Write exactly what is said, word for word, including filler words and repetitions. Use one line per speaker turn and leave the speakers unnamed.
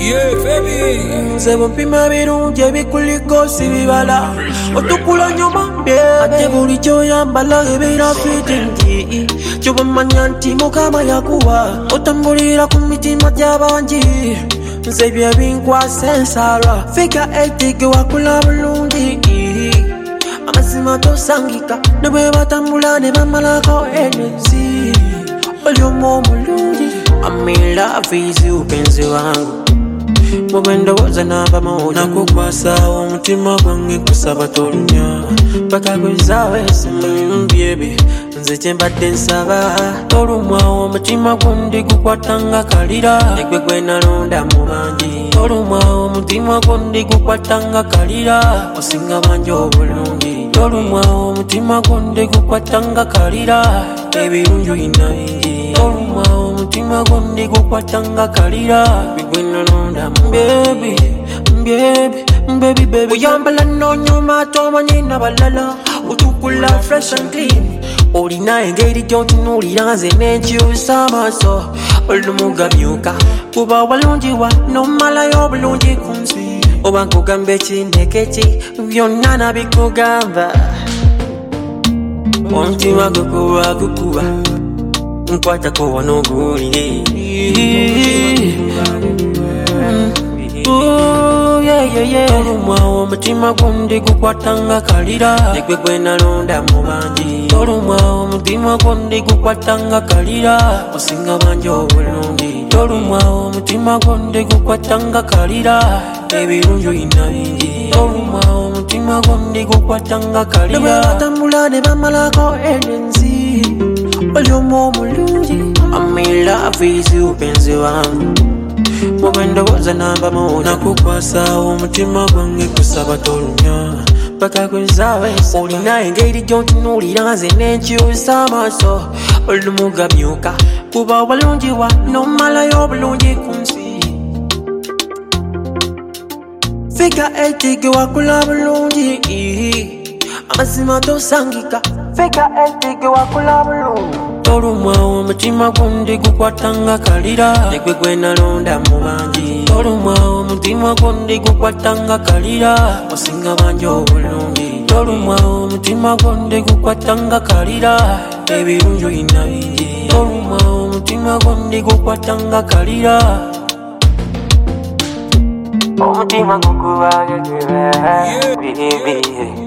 Yeah, baby.
Se bumpima birungi ebikuliko si bibala otukula nyuma ate bulijjo yambala ebira fitingi kyobamanya nti mukama yakuwa otambulira ku mitima gy'abangi nze bye binkwasa ensala fika eighty wakula bulungi amazima tosangika ne bwe batambula ne bamalako enesi oli omulungi I'm in love with you penzi wangu Mwendo namba maona kukwasa omutima gwange kusaba tolunya paka gwezawe simu baby nze kyembadde nsaba tolumwa omutima gundi gukwatanga kalira ekwe gwe nalonda mu bangi tolumwa omutima gundi gukwatanga kalira osinga bangi obulungi tolumwa omutima gundi gukwatanga kalira ebirungi oyina bingi tolumwa omutima gundi gukwatanga kalira ekwe nalonda mu baby baby baby baby uyambala nonyuma tomanyi nabalala utukula fresh and clean olina engeri gy'otunuulira nze n'enkyusa amaaso olumugamyuka kuba walungiwa nomalayo obulungi ku nsi oba nkugamba ekindeke ki byonna nabikugamba omutima gukuba gukuba nkwatako wanoguulire tolumwa omutima gundi gukwatanga kalira ekwe gwe nalonda mu bangi tolumwa omutima gundi gukwatanga kalira osinga bangi obulungi tolumwa omutima gundi gukwatanga kalira ebirungi oyina bingi tolumwa omutima gundi gukwatanga kalira ne bwe batambula ne bamalako enenzi oli omulungi I'm in love with you penzi wangu Mwendo namba maona kukwasa omutima gwange kusaba tolunya paka gwezawe olina engeri gy'otunuulira nze n'enkyusa amaaso olumugamyuka kuba walungiwa nomalayo obulungi ku nsi fika eighty wakula bulungi amazima tosangika fika eighty wakula bulungi tolumwa omutima gundi gukwatanga kalira ekwe gwe nalonda mu bangi tolumwa omutima gundi gukwatanga kalira osinga bangi obulungi tolumwa omutima gundi gukwatanga kalira ebirungi oyina bingi tolumwa omutima gundi gukwatanga kalira omutima gukuba baby